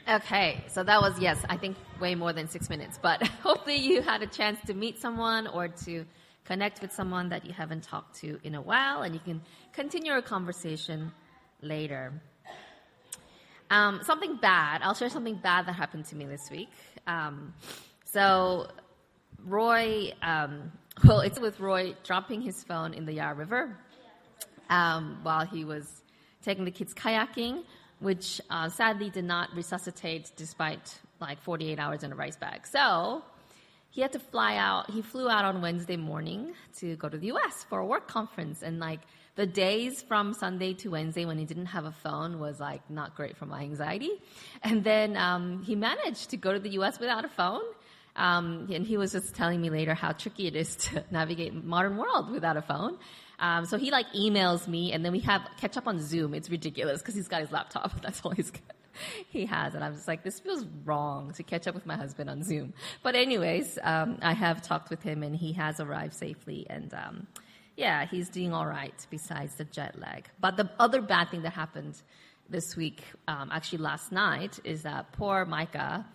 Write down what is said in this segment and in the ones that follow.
Okay, so that was, yes, I think way more than 6 minutes, but hopefully you had a chance to meet someone or to connect with someone that you haven't talked to in a while, and you can continue our conversation later. Something bad, I'll share something bad that happened to me this week. So Roy, it's with Roy dropping his phone in the Yarra River while he was taking the kids kayaking, which sadly did not resuscitate despite like 48 hours in a rice bag. So he had to fly out. He flew out on Wednesday morning to go to the U.S. for a work conference. And like the days from Sunday to Wednesday when he didn't have a phone was like not great for my anxiety. And then he managed to go to the U.S. without a phone. And he was just telling me later how tricky it is to navigate modern world without a phone. So he like emails me, and then we have catch up on Zoom. It's ridiculous because he's got his laptop. That's all he has. And I'm just like, this feels wrong to catch up with my husband on Zoom. But anyways, I have talked with him, and he has arrived safely. And yeah, he's doing all right besides the jet lag. But the other bad thing that happened this week, actually last night, is that poor Micah,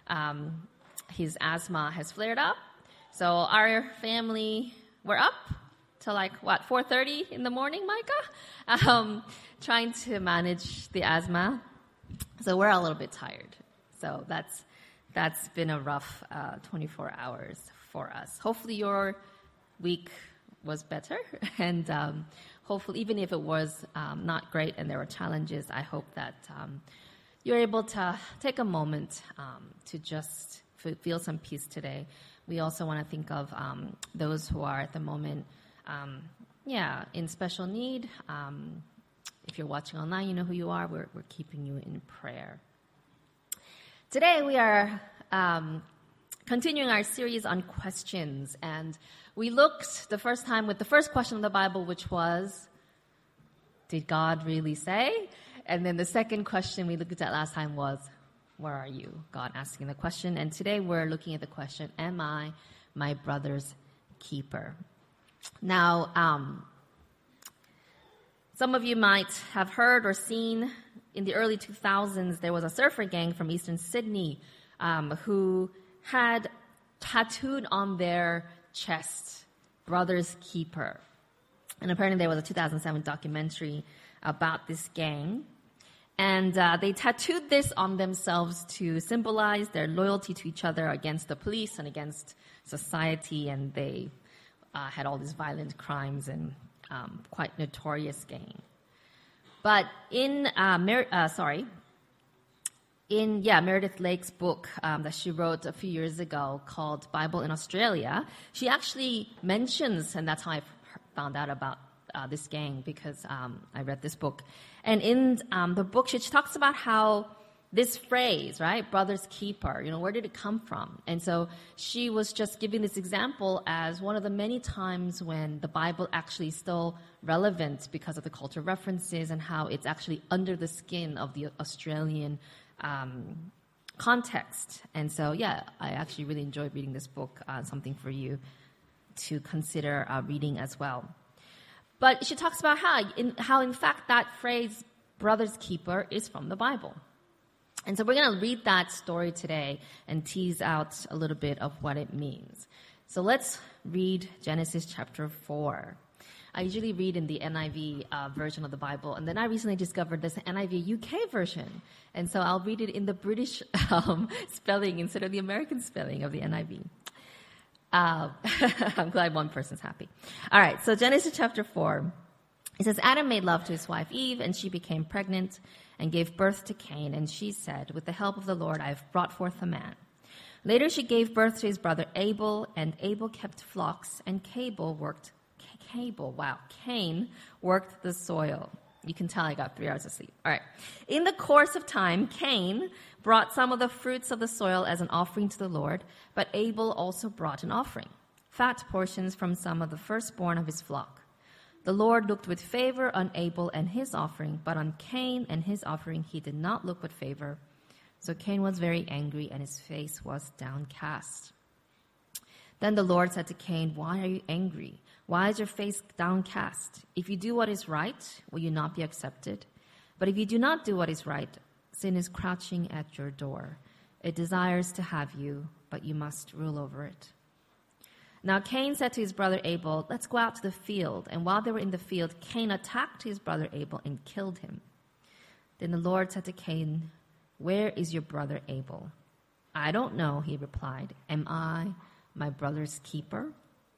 his asthma has flared up. So our family, we're up till 4:30 in the morning, Micah, trying to manage the asthma. So we're a little bit tired. So that's been a rough 24 hours for us. Hopefully your week was better, and hopefully even if it was not great and there were challenges, I hope that you're able to take a moment to just feel some peace today. We also want to think of those who are at the moment in special need. If you're watching online, you know who you are. We're keeping you in prayer. Today we are continuing our series on questions, and we looked the first time with the first question of the Bible, which was, did God really say? And then the second question we looked at last time was, where are you? God asking the question. And today we're looking at the question, am I my brother's keeper? Now, some of you might have heard or seen in the early 2000s, there was a surfer gang from Eastern Sydney who had tattooed on their chest, Brother's Keeper. And apparently there was a 2007 documentary about this gang. And they tattooed this on themselves to symbolize their loyalty to each other against the police and against society. And they had all these violent crimes and quite notorious gang. But in Meredith Lake's book that she wrote a few years ago called Bible in Australia, she actually mentions, and that's how I found out about this gang, because I read this book. And in the book, she talks about how this phrase, right, brother's keeper, where did it come from? And so she was just giving this example as one of the many times when the Bible actually is still relevant because of the cultural references and how it's actually under the skin of the Australian context. And so, yeah, I actually really enjoyed reading this book, something for you to consider reading as well. But she talks about how in fact that phrase, brother's keeper, is from the Bible. And so we're going to read that story today and tease out a little bit of what it means. So let's read Genesis chapter 4. I usually read in the NIV version of the Bible, and then I recently discovered this NIV UK version. And so I'll read it in the British spelling instead of the American spelling of the NIV. I'm glad one person's happy. All right, so Genesis chapter 4. It says, Adam made love to his wife Eve, and she became pregnant and gave birth to Cain. And she said, with the help of the Lord, I have brought forth a man. Later she gave birth to his brother Abel, and Abel kept flocks, and Cain worked the soil. You can tell I got 3 hours of sleep. All right. In the course of time, Cain brought some of the fruits of the soil as an offering to the Lord, but Abel also brought an offering, fat portions from some of the firstborn of his flock. The Lord looked with favor on Abel and his offering, but on Cain and his offering he did not look with favor. So Cain was very angry, and his face was downcast. Then the Lord said to Cain, why are you angry? Why is your face downcast? If you do what is right, will you not be accepted? But if you do not do what is right, Sin is crouching at your door. It desires to have you, but you must rule over it. Now Cain said to his brother Abel, let's go out to the field. And while they were in the field, Cain attacked his brother Abel and killed him. Then the Lord said to Cain, where is your brother Abel? I don't know, he replied. Am I my brother's keeper?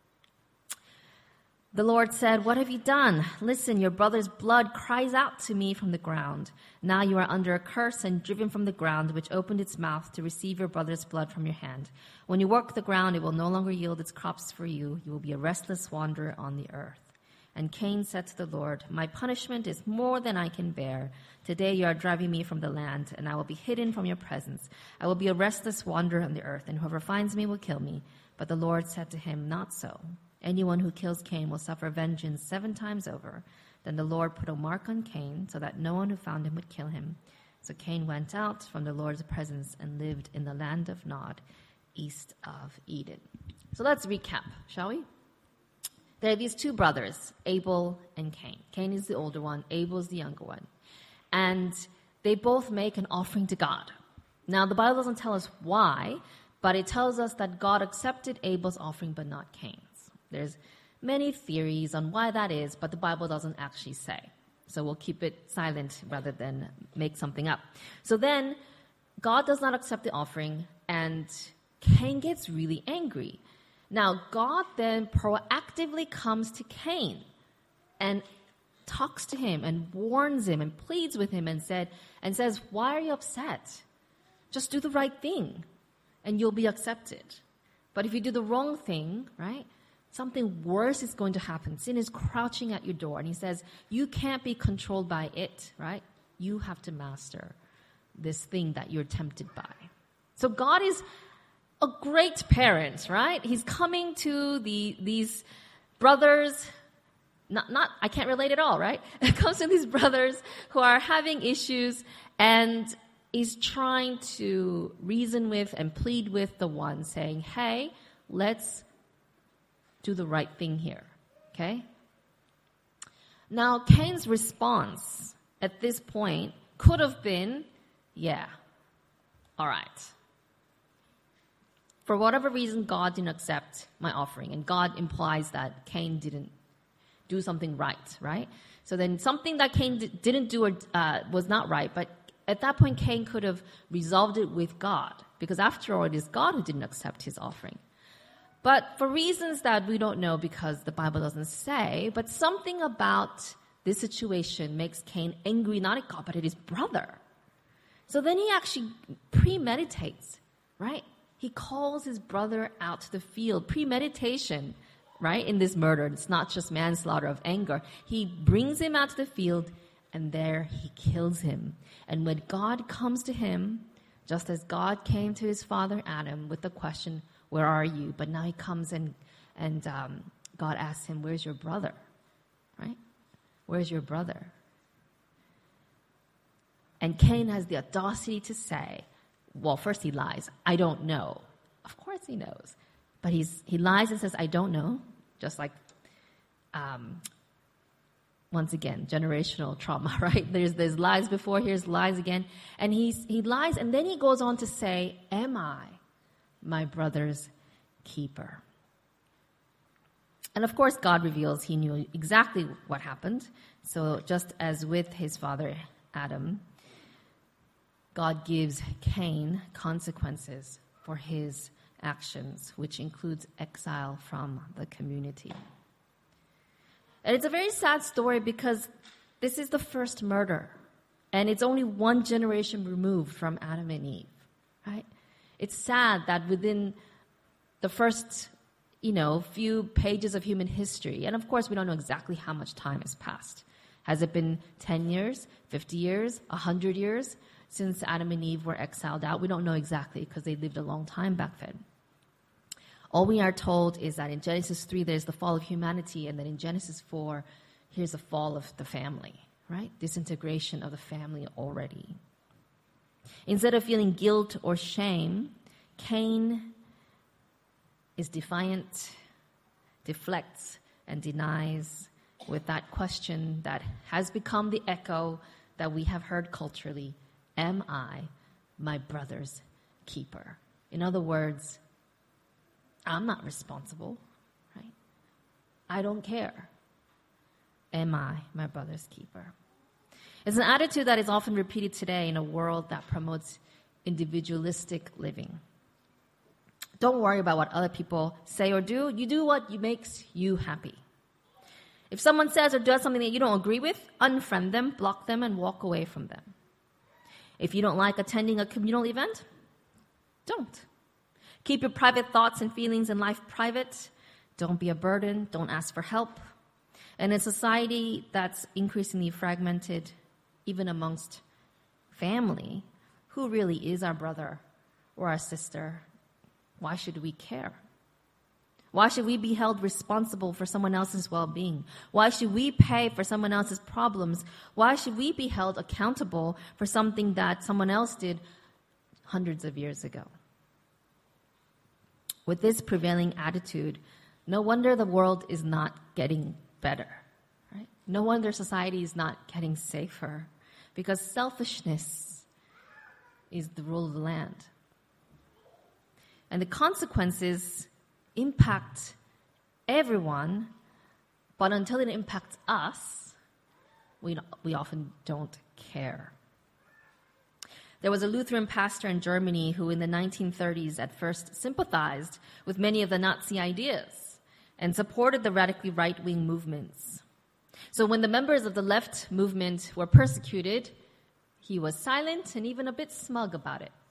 The Lord said, what have you done? Listen, your brother's blood cries out to me from the ground. Now you are under a curse and driven from the ground, which opened its mouth to receive your brother's blood from your hand. When you work the ground, it will no longer yield its crops for you. You will be a restless wanderer on the earth. And Cain said to the Lord, my punishment is more than I can bear. Today you are driving me from the land, and I will be hidden from your presence. I will be a restless wanderer on the earth, and whoever finds me will kill me. But the Lord said to him, not so. Anyone who kills Cain will suffer vengeance 7 times over. Then the Lord put a mark on Cain so that no one who found him would kill him. So Cain went out from the Lord's presence and lived in the land of Nod, east of Eden. So let's recap, shall we? There are these 2 brothers, Abel and Cain. Cain is the older one, Abel is the younger one. And they both make an offering to God. Now, the Bible doesn't tell us why, but it tells us that God accepted Abel's offering but not Cain's. There's many theories on why that is, but the Bible doesn't actually say. So we'll keep it silent rather than make something up. So then, God does not accept the offering, and Cain gets really angry. Now, God then proactively comes to Cain and talks to him and warns him and pleads with him and says, why are you upset? Just do the right thing, and you'll be accepted. But if you do the wrong thing, right, something worse is going to happen. Sin is crouching at your door. And he says, you can't be controlled by it, right? You have to master this thing that you're tempted by. So God is a great parent, right? He's coming to these brothers, I can't relate at all, right? It comes to these brothers who are having issues, and is trying to reason with and plead with the one, saying, hey, let's do the right thing here, okay? Now, Cain's response at this point could have been, yeah, all right. For whatever reason, God didn't accept my offering, and God implies that Cain didn't do something right? So then something that Cain didn't do was not right, but at that point, Cain could have resolved it with God, because after all, it is God who didn't accept his offering. But for reasons that we don't know because the Bible doesn't say, but something about this situation makes Cain angry not at God, but at his brother. So then he actually premeditates, right? He calls his brother out to the field. Premeditation, right, in this murder. It's not just manslaughter of anger. He brings him out to the field, and there he kills him. And when God comes to him, just as God came to his father Adam with the question, where are you? But now he comes and God asks him, where's your brother? Right? Where's your brother? And Cain has the audacity to say, well, first he lies. I don't know. Of course he knows. But he lies and says, I don't know. Just like, once again, generational trauma, right? There's lies before, here's lies again. And he lies, and then he goes on to say, am I my brother's keeper? And of course, God reveals he knew exactly what happened. So just as with his father Adam, God gives Cain consequences for his actions, which includes exile from the community. And it's a very sad story because this is the first murder, and it's only one generation removed from Adam and Eve, right? It's sad that within the first, few pages of human history, and of course we don't know exactly how much time has passed. Has it been 10 years, 50 years, 100 years since Adam and Eve were exiled out? We don't know exactly because they lived a long time back then. All we are told is that in Genesis 3, there's the fall of humanity, and then in Genesis 4, here's the fall of the family, right? Disintegration of the family already. Instead of feeling guilt or shame, Cain is defiant, deflects, and denies with that question that has become the echo that we have heard culturally, Am I my brother's keeper? In other words, I'm not responsible, right? I don't care. Am I my brother's keeper? It's an attitude that is often repeated today in a world that promotes individualistic living. Don't worry about what other people say or do. You do what makes you happy. If someone says or does something that you don't agree with, unfriend them, block them, and walk away from them. If you don't like attending a communal event, don't. Keep your private thoughts and feelings in life private. Don't be a burden. Don't ask for help. And in a society that's increasingly fragmented, even amongst family, who really is our brother or our sister? Why should we care? Why should we be held responsible for someone else's well-being? Why should we pay for someone else's problems? Why should we be held accountable for something that someone else did hundreds of years ago? With this prevailing attitude, no wonder the world is not getting better, right? No wonder society is not getting safer, because selfishness is the rule of the land. And the consequences impact everyone, but until it impacts us, we often don't care. There was a Lutheran pastor in Germany who in the 1930s at first sympathized with many of the Nazi ideas and supported the radically right-wing movements. So when the members of the left movement were persecuted, he was silent and even a bit smug about it.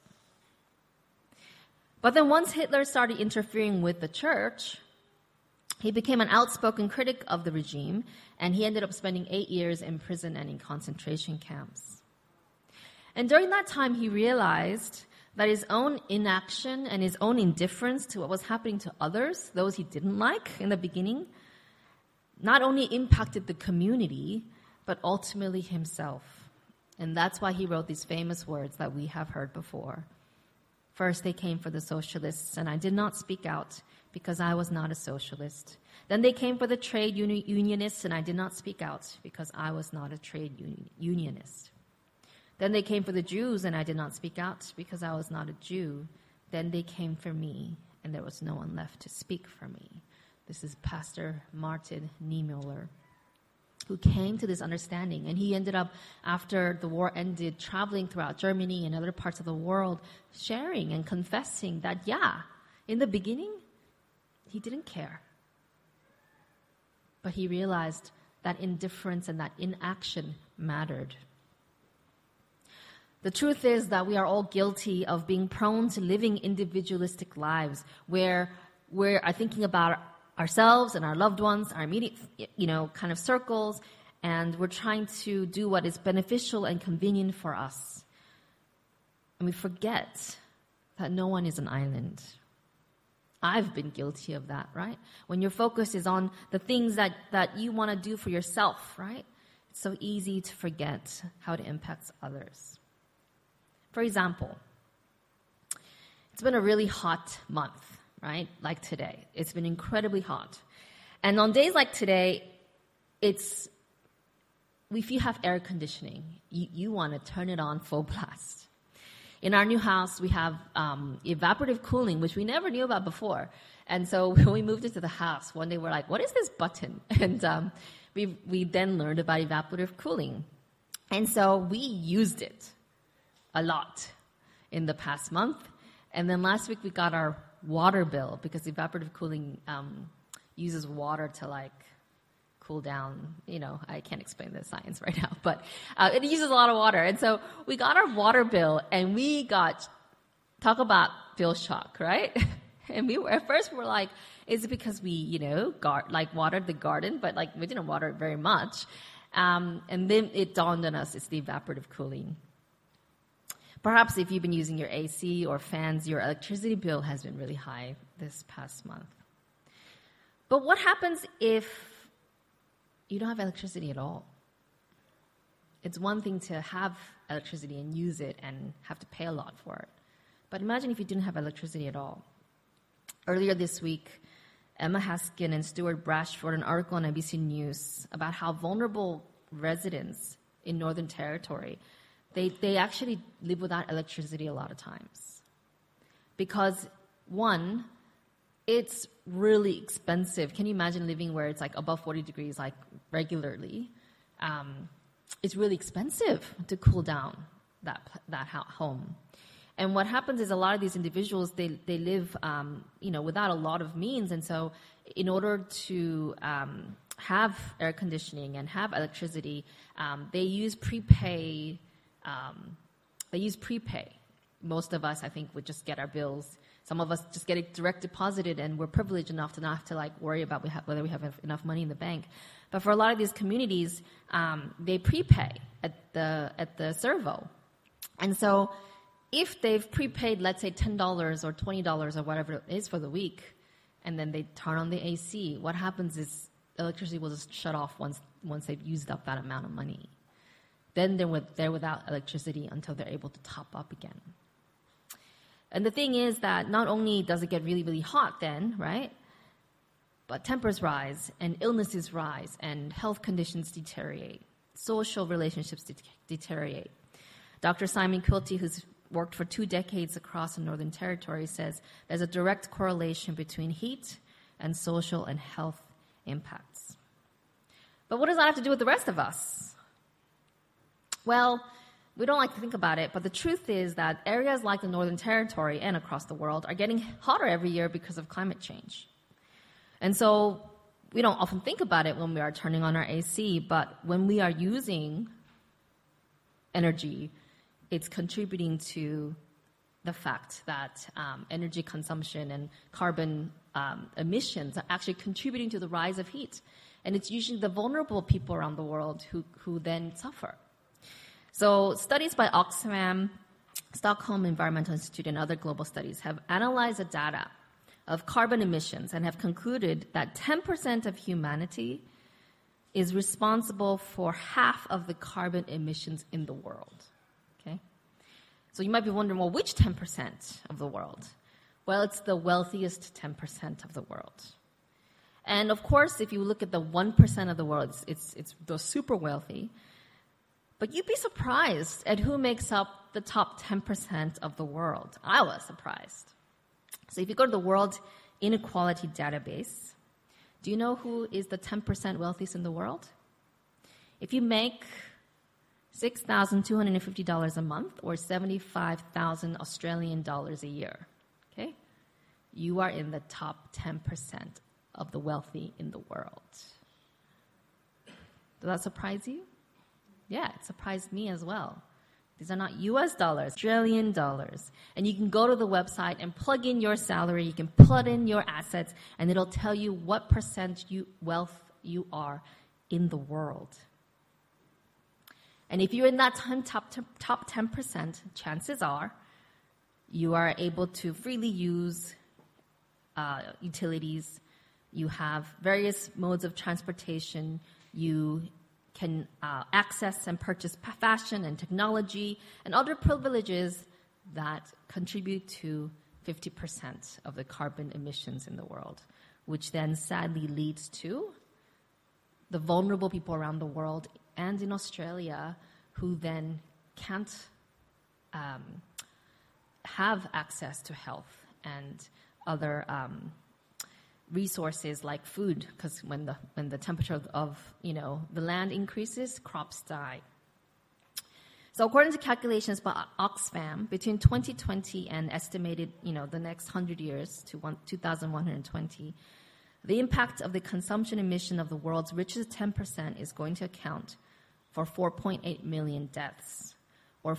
But then once Hitler started interfering with the church, he became an outspoken critic of the regime, and he ended up spending 8 years in prison and in concentration camps. And during that time, he realized that his own inaction and his own indifference to what was happening to others, those he didn't like in the beginning, not only impacted the community, but ultimately himself. And that's why he wrote these famous words that we have heard before. First, they came for the socialists, and I did not speak out because I was not a socialist. Then they came for the trade unionists, and I did not speak out because I was not a trade unionist. Then they came for the Jews, and I did not speak out because I was not a Jew. Then they came for me, and there was no one left to speak for me. This is Pastor Martin Niemöller, who came to this understanding. And he ended up, after the war ended, traveling throughout Germany and other parts of the world, sharing and confessing that, in the beginning, he didn't care. But he realized that indifference and that inaction mattered. The truth is that we are all guilty of being prone to living individualistic lives where we are thinking about ourselves and our loved ones, our immediate, kind of circles, and we're trying to do what is beneficial and convenient for us. And we forget that no one is an island. I've been guilty of that, right? When your focus is on the things that you want to do for yourself, right? It's so easy to forget how it impacts others. For example, it's been a really hot month, right? Like today. It's been incredibly hot. And on days like today, if you have air conditioning, you want to turn it on full blast. In our new house, we have evaporative cooling, which we never knew about before. And so when we moved into the house, one day we're like, what is this button? And we then learned about evaporative cooling. And so we used it a lot in the past month. And then last week we got our water bill because evaporative cooling uses water to cool down. I can't explain the science right now, but it uses a lot of water. And so we got our water bill and we talk about bill shock, right? And at first we were like, is it because we, watered the garden, but we didn't water it very much. And then it dawned on us, it's the evaporative cooling. Perhaps if you've been using your AC or fans, your electricity bill has been really high this past month. But what happens if you don't have electricity at all? It's one thing to have electricity and use it and have to pay a lot for it. But imagine if you didn't have electricity at all. Earlier this week, Emma Haskin and Stuart Brash wrote an article on NBC News about how vulnerable residents in Northern Territory they actually live without electricity a lot of times. Because, one, it's really expensive. Can you imagine living where it's like above 40 degrees like regularly? It's really expensive to cool down that home. And what happens is a lot of these individuals, they live, without a lot of means. And so in order to have air conditioning and have electricity, they use prepay. Most of us, I think, would just get our bills. Some of us just get it direct deposited, and we're privileged enough to not have to like worry about whether we have enough money in the bank. But for a lot of these communities, they prepay at the servo, and so if they've prepaid, let's say $10 or $20 or whatever it is for the week, and then they turn on the AC, what happens is electricity will just shut off once they've used up that amount of money. Then they're without electricity until they're able to top up again. And the thing is that not only does it get really, really hot then, right? But tempers rise, and illnesses rise, and health conditions deteriorate. Social relationships deteriorate. Dr. Simon Quilty, who's worked for 2 decades across the Northern Territory, says there's a direct correlation between heat and social and health impacts. But what does that have to do with the rest of us? Well, we don't like to think about it, but the truth is that areas like the Northern Territory and across the world are getting hotter every year because of climate change. And so we don't often think about it when we are turning on our AC, but when we are using energy, it's contributing to the fact that energy consumption and carbon emissions are actually contributing to the rise of heat. And it's usually the vulnerable people around the world who then suffer. So studies by Oxfam, Stockholm Environmental Institute, and other global studies have analyzed the data of carbon emissions and have concluded that 10% of humanity is responsible for half of the carbon emissions in the world. Okay? So you might be wondering, well, which 10% of the world? Well, it's the wealthiest 10% of the world. And of course, if you look at the 1% of the world, it's the super wealthy. But you'd be surprised at who makes up the top 10% of the world. I was surprised. So if you go to the World Inequality Database, do you know who is the 10% wealthiest in the world? If you make $6,250 a month or 75,000 Australian dollars a year, okay, you are in the top 10% of the wealthy in the world. Does that surprise you? Yeah, it surprised me as well. These are not US dollars, Australian dollars. And you can go to the website and plug in your salary, you can plug in your assets, and it'll tell you what percent wealth you are in the world. And if you're in that top 10%, chances are you are able to freely use utilities. You have various modes of transportation. You can access and purchase fashion and technology and other privileges that contribute to 50% of the carbon emissions in the world, which then sadly leads to the vulnerable people around the world and in Australia who then can't have access to health and other resources like food, because when the temperature of the land increases, crops die. So according to calculations by Oxfam, between 2020 and estimated the next 100 years to 2120, the impact of the consumption emission of the world's richest 10% is going to account for 4.8 million deaths, or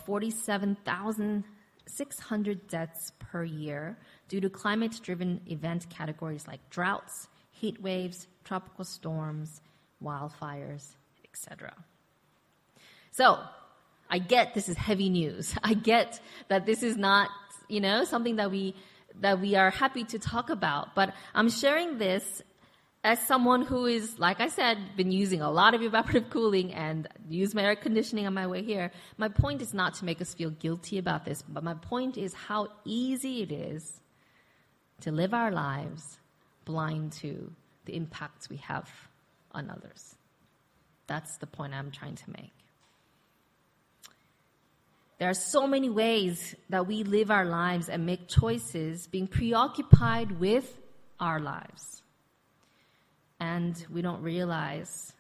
47,600 deaths per year due to climate-driven event categories like droughts, heat waves, tropical storms, wildfires, etc. So, I get this is heavy news. I get that this is not, something that we are happy to talk about. But I'm sharing this as someone who is, like I said, been using a lot of evaporative cooling and use my air conditioning on my way here. My point is not to make us feel guilty about this, but my point is how easy it is to live our lives blind to the impacts we have on others. That's the point I'm trying to make. There are so many ways that we live our lives and make choices being preoccupied with our lives. And we don't realize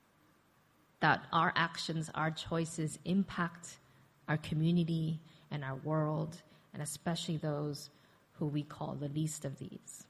that our actions, our choices impact our community and our world, and especially those who we call the least of these.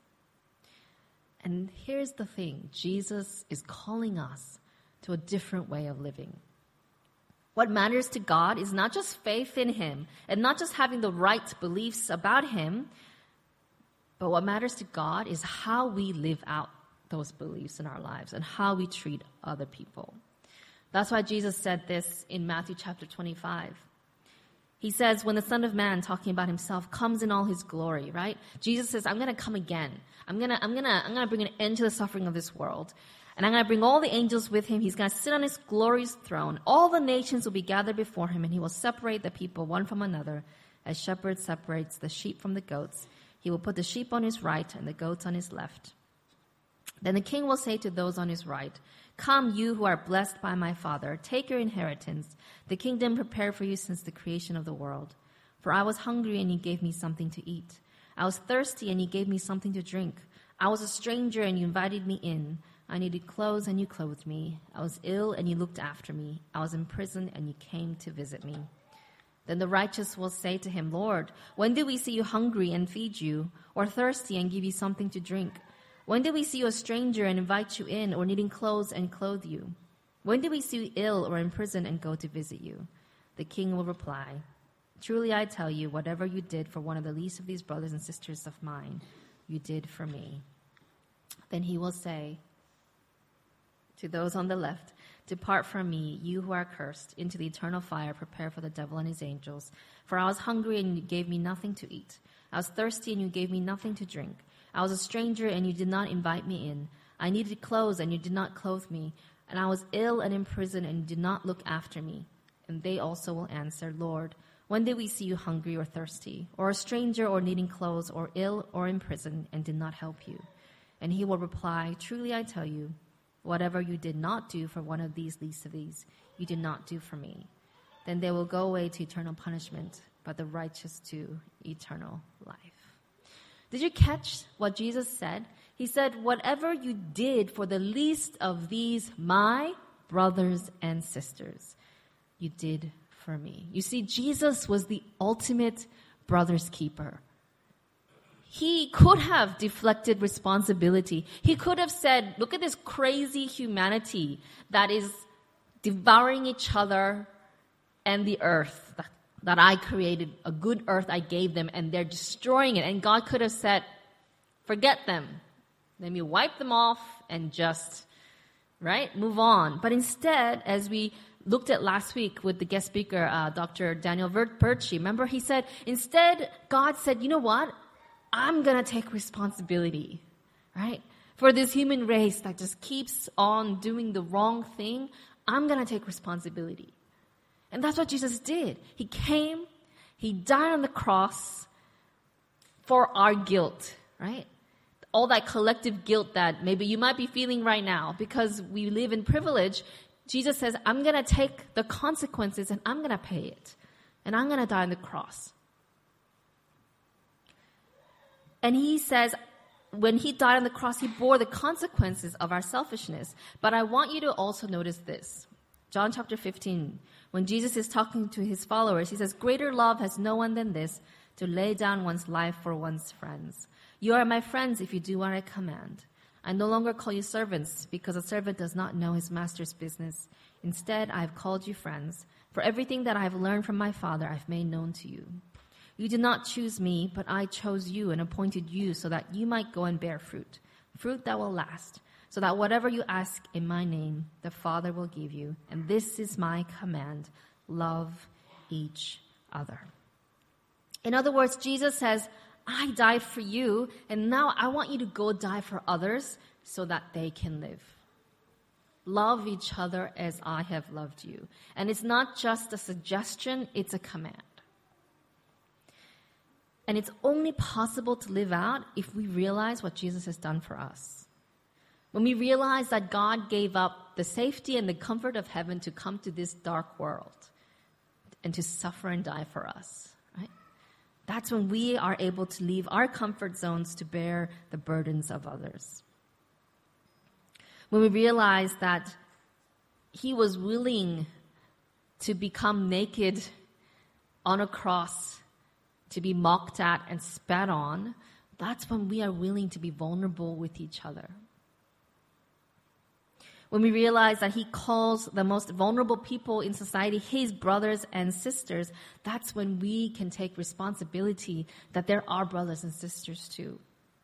And here's the thing, Jesus is calling us to a different way of living. What matters to God is not just faith in Him and not just having the right beliefs about Him, but what matters to God is how we live out those beliefs in our lives and how we treat other people. That's why Jesus said this in Matthew chapter 25. He says, when the Son of Man, talking about Himself, comes in all His glory, right? Jesus says, I'm going to come again. I'm going to bring an end to the suffering of this world. And I'm going to bring all the angels with Him. He's going to sit on His glorious throne. All the nations will be gathered before Him, and He will separate the people one from another, as shepherd separates the sheep from the goats. He will put the sheep on His right and the goats on His left. Then the King will say to those on His right, come, you who are blessed by my Father, take your inheritance, the kingdom prepared for you since the creation of the world. For I was hungry, and you gave me something to eat. I was thirsty, and you gave me something to drink. I was a stranger, and you invited me in. I needed clothes, and you clothed me. I was ill, and you looked after me. I was in prison, and you came to visit me. Then the righteous will say to Him, Lord, when did we see you hungry and feed you, or thirsty and give you something to drink? When did we see you a stranger and invite you in, or needing clothes and clothe you? When did we see you ill or in prison and go to visit you? The King will reply, truly I tell you, whatever you did for one of the least of these brothers and sisters of mine, you did for me. Then He will say to those on the left, depart from me, you who are cursed, into the eternal fire prepared for the devil and his angels. For I was hungry, and you gave me nothing to eat. I was thirsty, and you gave me nothing to drink. I was a stranger, and you did not invite me in. I needed clothes, and you did not clothe me. And I was ill and in prison, and you did not look after me. And they also will answer, Lord, when did we see you hungry or thirsty, or a stranger or needing clothes, or ill or in prison, and did not help you? And He will reply, truly I tell you, whatever you did not do for one of these least of these, you did not do for me. Then they will go away to eternal punishment, but the righteous to eternal life. Did you catch what Jesus said? He said, whatever you did for the least of these, my brothers and sisters, you did for me. You see, Jesus was the ultimate brother's keeper. He could have deflected responsibility. He could have said, look at this crazy humanity that is devouring each other and the earth that I created, a good earth I gave them, and they're destroying it. And God could have said, forget them. Let me wipe them off and just, move on. But instead, as we looked at last week with the guest speaker, Dr. Daniel Birchie, remember he said, instead, God said, you know what? I'm going to take responsibility, right? For this human race that just keeps on doing the wrong thing, I'm going to take responsibility. And that's what Jesus did. He came, He died on the cross for our guilt, right? All that collective guilt that maybe you might be feeling right now because we live in privilege. Jesus says, I'm going to take the consequences and I'm going to pay it. And I'm going to die on the cross. And He says, when He died on the cross, He bore the consequences of our selfishness. But I want you to also notice this. John chapter 15, when Jesus is talking to His followers, He says, greater love has no one than this, to lay down one's life for one's friends. You are my friends if you do what I command. I no longer call you servants, because a servant does not know his master's business. Instead, I have called you friends. For everything that I have learned from my Father, I have made known to you. You did not choose me, but I chose you and appointed you so that you might go and bear fruit, fruit that will last, so that whatever you ask in my name, the Father will give you. And this is my command, love each other. In other words, Jesus says, I died for you, and now I want you to go die for others so that they can live. Love each other as I have loved you. And it's not just a suggestion, it's a command. And it's only possible to live out if we realize what Jesus has done for us. When we realize that God gave up the safety and the comfort of heaven to come to this dark world, and to suffer and die for us, right? That's when we are able to leave our comfort zones to bear the burdens of others. When we realize that he was willing to become naked on a cross, to be mocked at and spat on, that's when we are willing to be vulnerable with each other. When we realize that he calls the most vulnerable people in society his brothers and sisters, that's when we can take responsibility that they're our brothers and sisters too.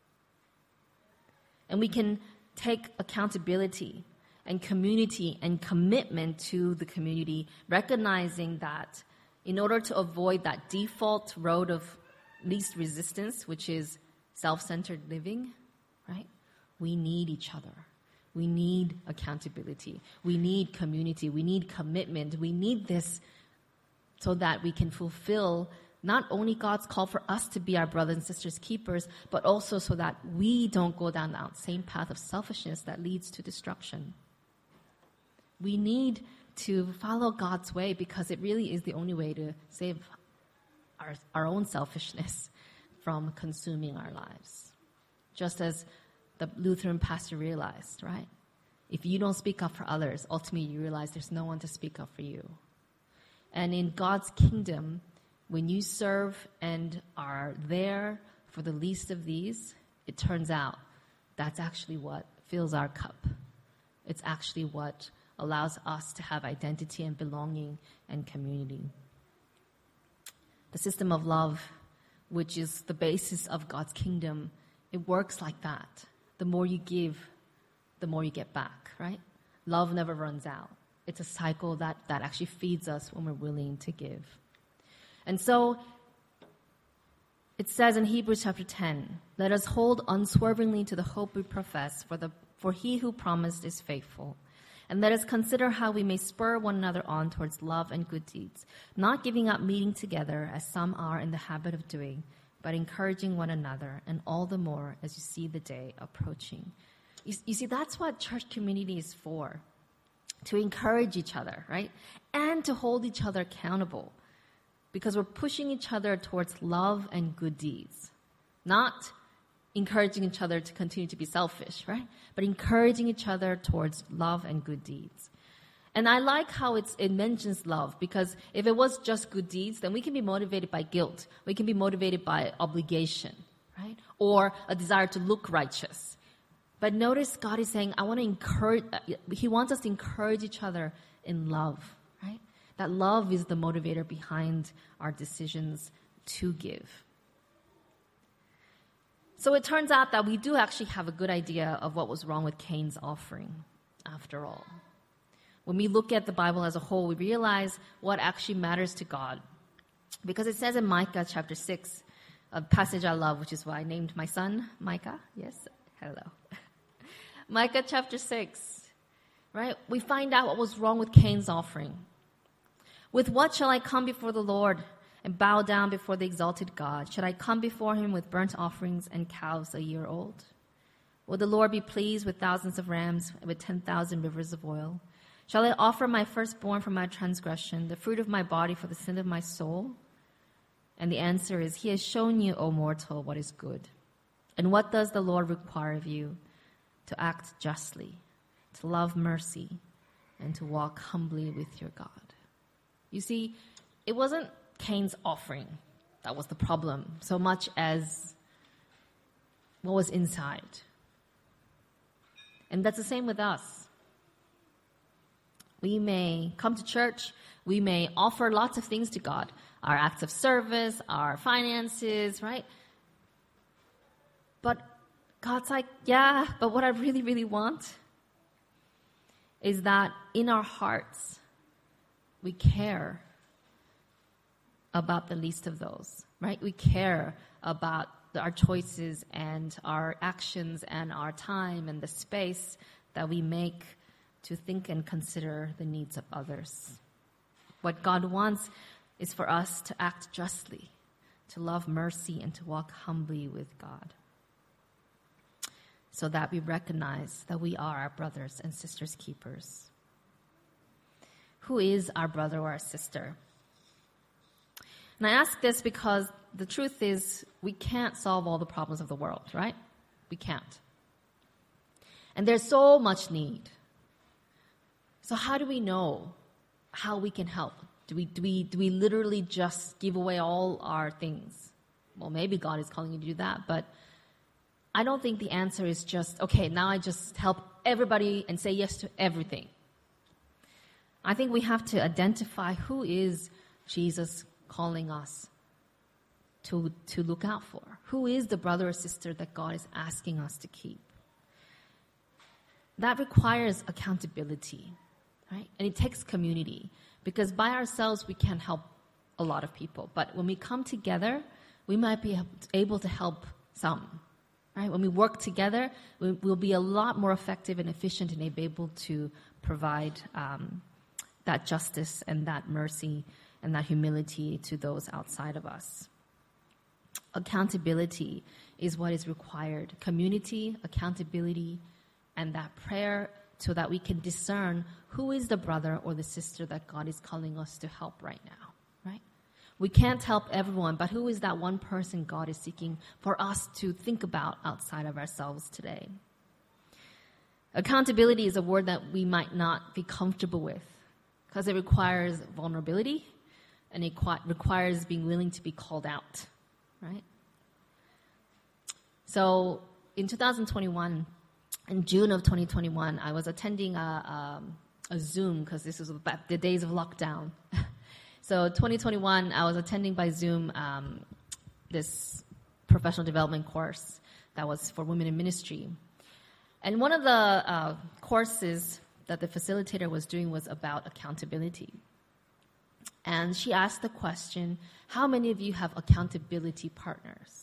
And we can take accountability and community and commitment to the community, recognizing that in order to avoid that default road of least resistance, which is self-centered living, right? We need each other. We need accountability. We need community. We need commitment. We need this so that we can fulfill not only God's call for us to be our brothers and sisters keepers, but also so that we don't go down that same path of selfishness that leads to destruction. We need to follow God's way because it really is the only way to save our own selfishness from consuming our lives. Just as the Lutheran pastor realized, right? If you don't speak up for others, ultimately you realize there's no one to speak up for you. And in God's kingdom, when you serve and are there for the least of these, it turns out that's actually what fills our cup. It's actually what allows us to have identity and belonging and community. The system of love, which is the basis of God's kingdom, it works like that. The more you give, the more you get back, right? Love never runs out. It's a cycle that actually feeds us when we're willing to give. And so it says in Hebrews chapter 10, let us hold unswervingly to the hope we profess, for he who promised is faithful. And let us consider how we may spur one another on towards love and good deeds, not giving up meeting together as some are in the habit of doing, but encouraging one another, and all the more as you see the day approaching. You see, that's what church community is for, to encourage each other, right? And to hold each other accountable, because we're pushing each other towards love and good deeds, not encouraging each other to continue to be selfish, right? But encouraging each other towards love and good deeds. And I like how it mentions love, because if it was just good deeds, then we can be motivated by guilt. We can be motivated by obligation, right? Or a desire to look righteous. But notice God is saying, he wants us to encourage each other in love, right? That love is the motivator behind our decisions to give. So it turns out that we do actually have a good idea of what was wrong with Cain's offering, after all. When we look at the Bible as a whole, we realize what actually matters to God. Because it says in Micah chapter 6, a passage I love, which is why I named my son Micah. Yes, hello. Micah chapter 6, right? We find out what was wrong with Cain's offering. With what shall I come before the Lord and bow down before the exalted God? Should I come before him with burnt offerings and calves a year old? Will the Lord be pleased with thousands of rams, with 10,000 rivers of oil? Shall I offer my firstborn for my transgression, the fruit of my body for the sin of my soul? And the answer is, he has shown you, O mortal, what is good. And what does the Lord require of you? To act justly, to love mercy, and to walk humbly with your God. You see, it wasn't Cain's offering that was the problem, so much as what was inside. And that's the same with us. We may come to church, we may offer lots of things to God, our acts of service, our finances, right? But God's like, yeah, but what I really, really want is that in our hearts, we care about the least of those, right? We care about our choices and our actions and our time and the space that we make to think and consider the needs of others. What God wants is for us to act justly, to love mercy, and to walk humbly with God, so that we recognize that we are our brothers and sisters keepers. Who is our brother or our sister? And I ask this because the truth is we can't solve all the problems of the world, right? We can't. And there's so much need. So how do we know how we can help? Do we literally just give away all our things? Well, maybe God is calling you to do that, but I don't think the answer is just, okay, now I just help everybody and say yes to everything. I think we have to identify who is Jesus calling us to look out for. Who is the brother or sister that God is asking us to keep? That requires accountability, right? And it takes community, because by ourselves we can't help a lot of people. But when we come together, we might be able to help some, right? When we work together, we'll be a lot more effective and efficient and be able to provide that justice and that mercy and that humility to those outside of us. Accountability is what is required. Community, accountability, and that prayer so that we can discern who is the brother or the sister that God is calling us to help right now, right? We can't help everyone, but who is that one person God is seeking for us to think about outside of ourselves today? Accountability is a word that we might not be comfortable with because it requires vulnerability and it requires being willing to be called out, right? So in 2021, in June of 2021, I was attending a Zoom because this was the days of lockdown. So 2021, I was attending by Zoom this professional development course that was for women in ministry. And one of the courses that the facilitator was doing was about accountability. And she asked the question, how many of you have accountability partners?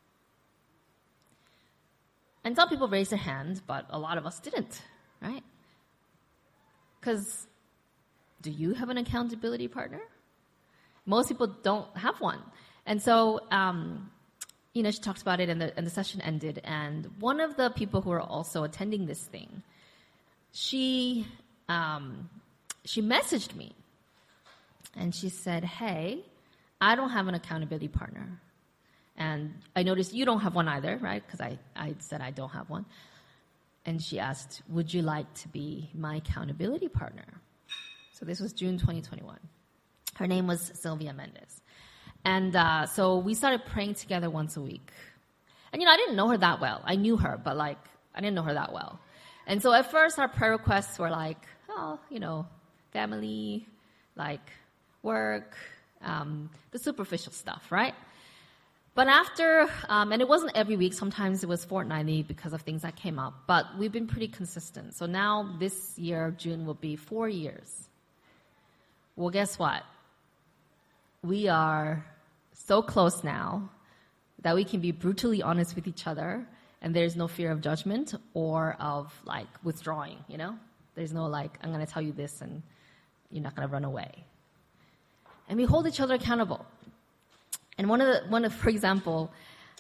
And some people raised their hands, but a lot of us didn't, right? Because do you have an accountability partner? Most people don't have one. And so, she talked about it and the session ended. And one of the people who were also attending this thing, she messaged me. And she said, hey, I don't have an accountability partner. And I noticed you don't have one either, right? Because I said I don't have one. And she asked, would you like to be my accountability partner? So this was June 2021. Her name was Sylvia Mendez. And so we started praying together once a week. And, I didn't know her that well. I knew her, but, I didn't know her that well. And so at first our prayer requests were family, work, the superficial stuff, right? But after, and it wasn't every week, sometimes it was fortnightly because of things that came up, but we've been pretty consistent. So now this year, June, will be 4 years. Well, guess what? We are so close now that we can be brutally honest with each other, and there's no fear of judgment or of, withdrawing, There's no, I'm going to tell you this and you're not going to run away. And we hold each other accountable. And for example,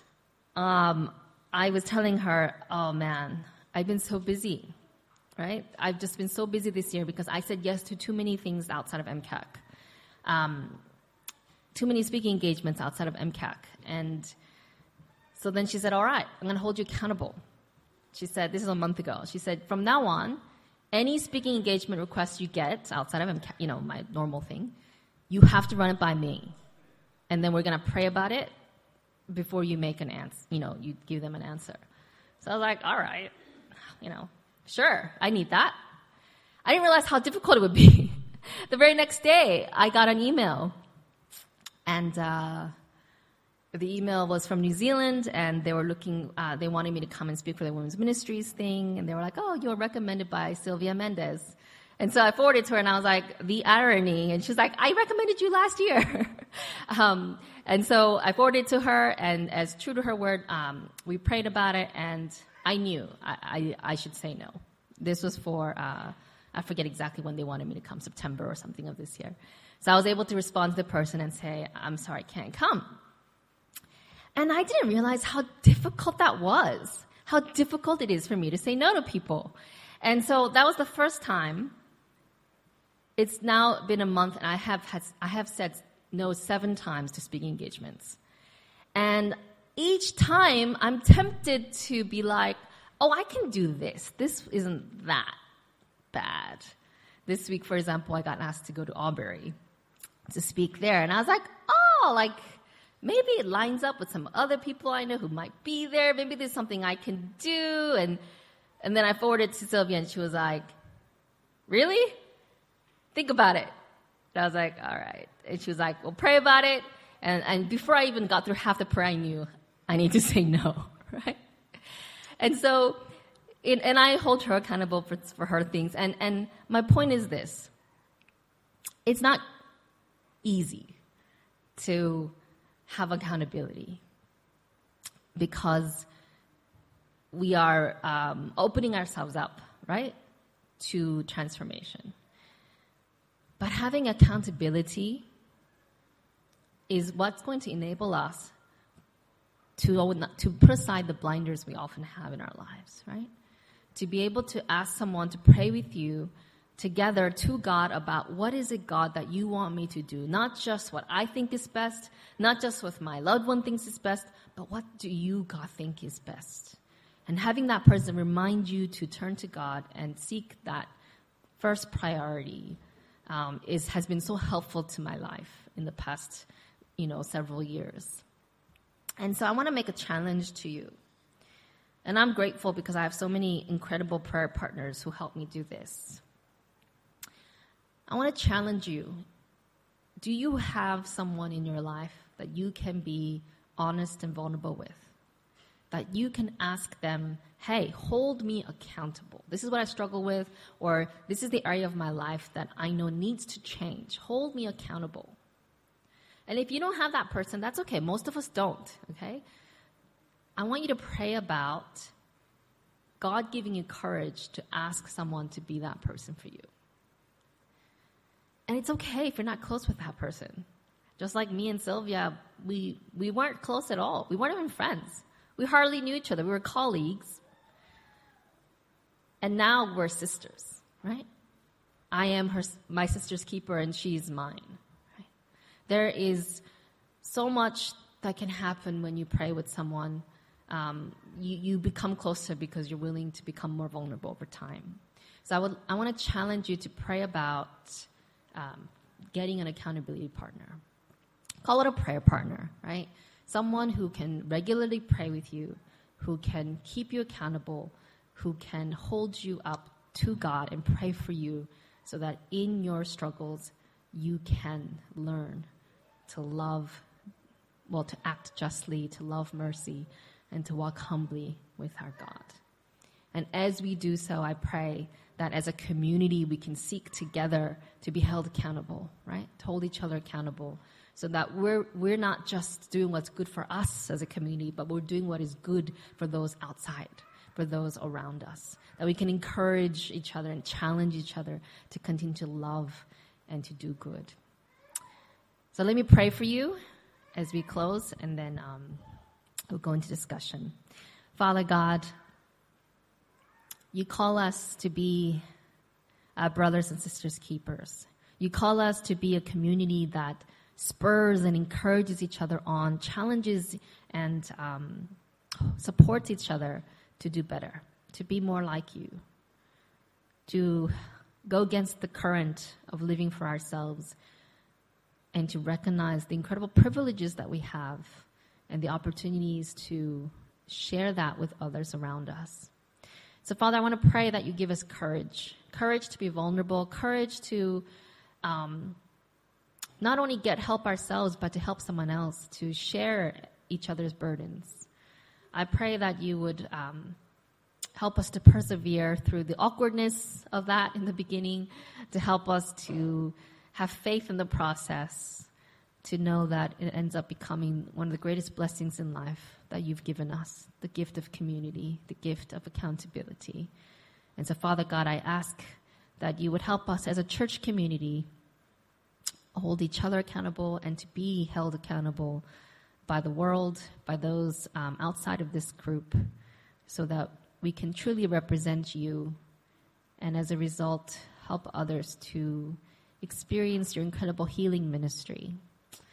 I was telling her, oh man, I've been so busy, right? I've just been so busy this year because I said yes to too many things outside of MCAC. Too many speaking engagements outside of MCAC. And so then she said, all right, I'm going to hold you accountable. She said, this is a month ago. She said, from now on, any speaking engagement requests you get outside of MCAC, my normal thing, you have to run it by me. And then we're going to pray about it before you make an answer, you give them an answer. So I was like, all right, sure, I need that. I didn't realize how difficult it would be. The very next day, I got an email. And the email was from New Zealand, and they were they wanted me to come and speak for the women's ministries thing. And they were like, oh, you were recommended by Sylvia Mendez. And so I forwarded to her, and I was like, the irony. And she's like, I recommended you last year. And so I forwarded it to her, and as true to her word, we prayed about it, and I knew I should say no. This was for, I forget exactly when they wanted me to come, September or something of this year. So I was able to respond to the person and say, I'm sorry, I can't come. And I didn't realize how difficult that was, how difficult it is for me to say no to people. And so that was the first time. It's now been a month, and I have said no 7 times to speaking engagements. And each time I'm tempted to be like, oh, I can do this. This isn't that bad. This week, for example, I got asked to go to Albury to speak there. And I was like, oh, like, maybe it lines up with some other people I know who might be there. Maybe there's something I can do. And then I forwarded to Sylvia, and she was like, really? Think about it. And I was like, all right. And she was like, well, pray about it. And before I even got through half the prayer, I knew I need to say no, right? And so, and I hold her accountable for her things. And my point is this. It's not easy to have accountability because we are opening ourselves up, right, to transformation. But having accountability is what's going to enable us to put aside the blinders we often have in our lives, right? To be able to ask someone to pray with you together to God about what is it, God, that you want me to do? Not just what I think is best, not just what my loved one thinks is best, but what do you, God, think is best? And having that person remind you to turn to God and seek that first priority has been so helpful to my life in the past, several years. And so I want to make a challenge to you. And I'm grateful because I have so many incredible prayer partners who help me do this. I want to challenge you. Do you have someone in your life that you can be honest and vulnerable with? That you can ask them, hey, hold me accountable. This is what I struggle with, or this is the area of my life that I know needs to change. Hold me accountable. And if you don't have that person, that's okay. Most of us don't, okay? I want you to pray about God giving you courage to ask someone to be that person for you. And it's okay if you're not close with that person. Just like me and Sylvia, we weren't close at all. We weren't even friends. We hardly knew each other. We were colleagues. And now we're sisters, right? I am my sister's keeper and she's mine. Right? There is so much that can happen when you pray with someone. You become closer because you're willing to become more vulnerable over time. So I want to challenge you to pray about getting an accountability partner. Call it a prayer partner, right? Someone who can regularly pray with you, who can keep you accountable, who can hold you up to God and pray for you so that in your struggles you can learn to love, to act justly, to love mercy, and to walk humbly with our God. And as we do so, I pray that as a community we can seek together to be held accountable, right? To hold each other accountable so that we're not just doing what's good for us as a community, but we're doing what is good for those outside, for those around us. That we can encourage each other and challenge each other to continue to love and to do good. So let me pray for you as we close, and then we'll go into discussion. Father God, you call us to be brothers and sisters keepers. You call us to be a community that spurs and encourages each other on, challenges and supports each other to do better, to be more like you, to go against the current of living for ourselves, and to recognize the incredible privileges that we have and the opportunities to share that with others around us. So, Father, I want to pray that you give us courage to be vulnerable, courage to not only get help ourselves, but to help someone else, to share each other's burdens. I pray that you would help us to persevere through the awkwardness of that in the beginning, to help us to have faith in the process, to know that it ends up becoming one of the greatest blessings in life that you've given us, the gift of community, the gift of accountability. And so, Father God, I ask that you would help us as a church community hold each other accountable and to be held accountable by the world, by those outside of this group, so that we can truly represent you and as a result help others to experience your incredible healing ministry.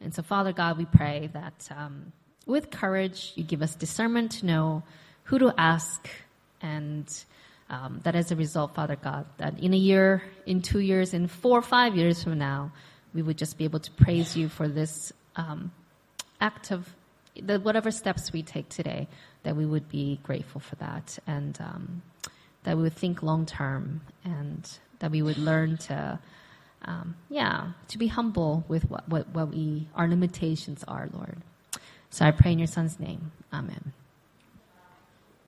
And so, Father God, we pray that with courage, you give us discernment to know who to ask, and that as a result, Father God, that in a year, in 2 years, in 4 or 5 years from now, we would just be able to praise you for this act of whatever steps we take today, that we would be grateful for that, and that we would think long term, and that we would learn to be humble with what our limitations are, Lord. So I pray in your Son's name. Amen.